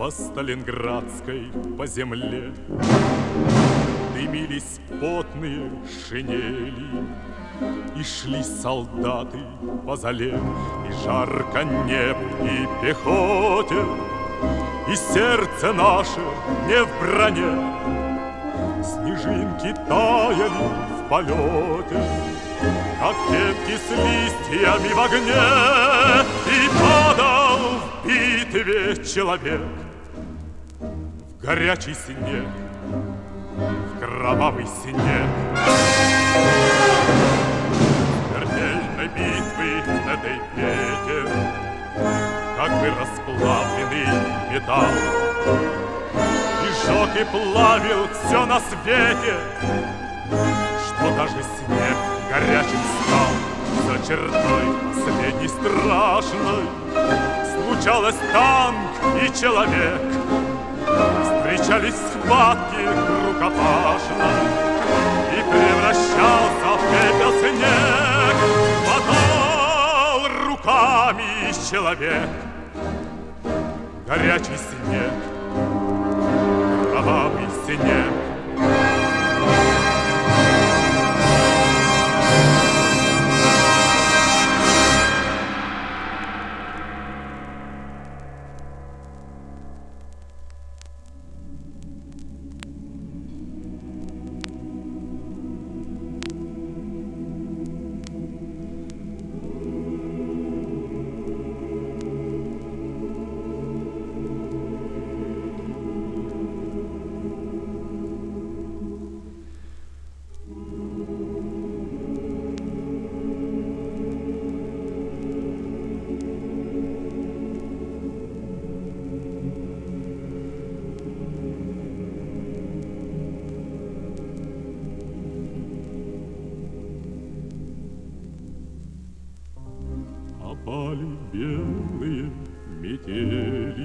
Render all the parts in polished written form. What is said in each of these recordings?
по Сталинградской, по земле дымились потные шинели, и шли солдаты по зале, и жарко небу, и пехоте, и сердце наше не в броне. Снежинки таяли в полете, как ветки с листьями в огне, и падал в битве человек в горячий снег, в кровавый снег. Смертельной битвы этой ветер, как бы расплавленный металл, и жег и плавил все на свете, что даже снег горячим стал. За чертой последней страшной случалось танк и человек, встречались схватки рукопашно, и превращался в пепел снег. Мотал руками человек, горячий снег, кровавый снег. Опали белые метели,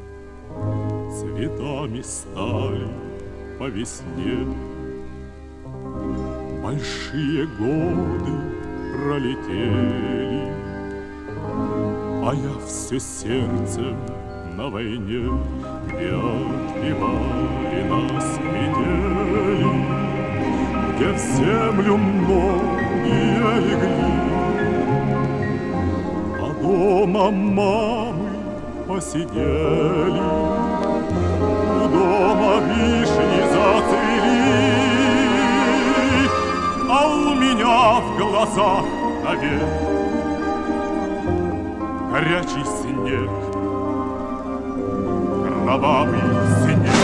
цветами стали по весне. Большие годы пролетели, а я все сердцем на войне, где отбивали нас метели, где в землю многие легли. Дома мамы посидели, у дома вишни зацвели, а у меня в глазах навек горячий снег, кровавый снег.